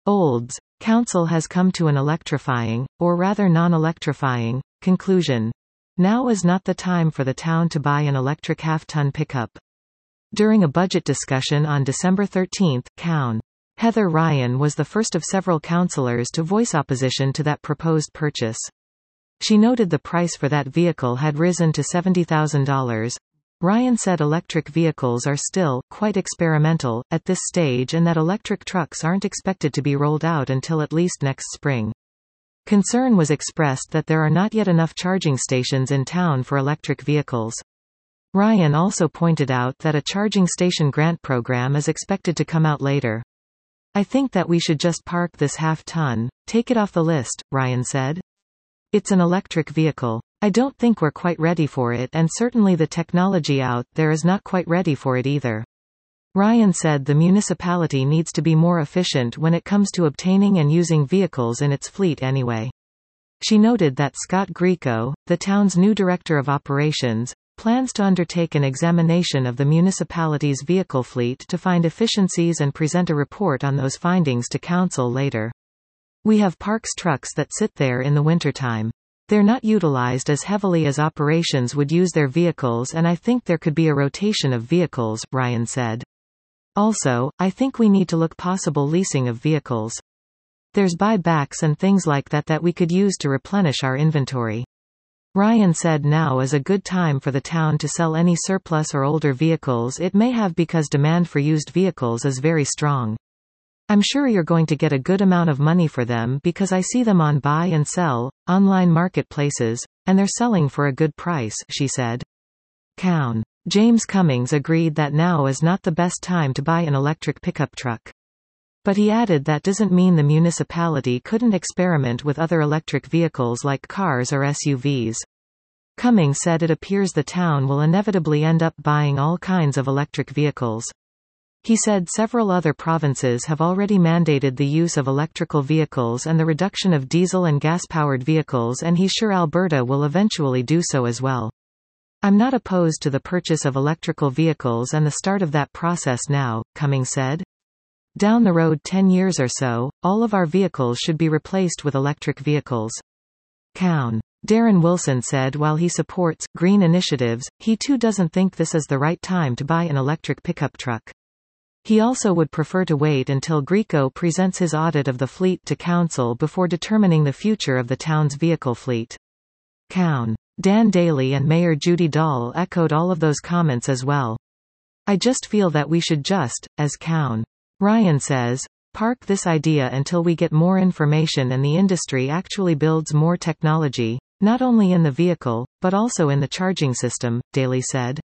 Olds. Council has come to an electrifying, or rather non-electrifying, conclusion. Now is not the time for the town to buy an electric half-ton pickup. During a budget discussion on December 13, Cown. Heather Ryan was the first of several councillors to voice opposition to that proposed purchase. She noted the price for that vehicle had risen to $70,000. Ryan said electric vehicles are still quite experimental at this stage and that electric trucks aren't expected to be rolled out until at least next spring. Concern was expressed that there are not yet enough charging stations in town for electric vehicles. Ryan also pointed out that a charging station grant program is expected to come out later. I think that we should just park this half-ton, take it off the list, Ryan said. It's an electric vehicle. I don't think we're quite ready for it, and certainly the technology out there is not quite ready for it either. Ryan said the municipality needs to be more efficient when it comes to obtaining and using vehicles in its fleet anyway. She noted that Scott Greco, the town's new director of operations, plans to undertake an examination of the municipality's vehicle fleet to find efficiencies and present a report on those findings to council later. We have Parks trucks that sit there in the wintertime. They're not utilized as heavily as operations would use their vehicles, and I think there could be a rotation of vehicles, Ryan said. Also, I think we need to look possible leasing of vehicles. There's buybacks and things like that that we could use to replenish our inventory. Ryan said now is a good time for the town to sell any surplus or older vehicles it may have because demand for used vehicles is very strong. I'm sure you're going to get a good amount of money for them because I see them on buy and sell, online marketplaces, and they're selling for a good price, she said. Cown. James Cummings agreed that now is not the best time to buy an electric pickup truck. But he added that doesn't mean the municipality couldn't experiment with other electric vehicles like cars or SUVs. Cummings said it appears the town will inevitably end up buying all kinds of electric vehicles. He said several other provinces have already mandated the use of electrical vehicles and the reduction of diesel and gas-powered vehicles, and he's sure Alberta will eventually do so as well. I'm not opposed to the purchase of electrical vehicles and the start of that process now, Cummings said. Down the road 10 years or so, all of our vehicles should be replaced with electric vehicles. Cown. Darren Wilson said while he supports green initiatives, he too doesn't think this is the right time to buy an electric pickup truck. He also would prefer to wait until Greco presents his audit of the fleet to council before determining the future of the town's vehicle fleet. Cown. Dan Daly and Mayor Judy Dahl echoed all of those comments as well. I just feel that we should just, as Cown. Ryan says, park this idea until we get more information and the industry actually builds more technology, not only in the vehicle, but also in the charging system, Daly said.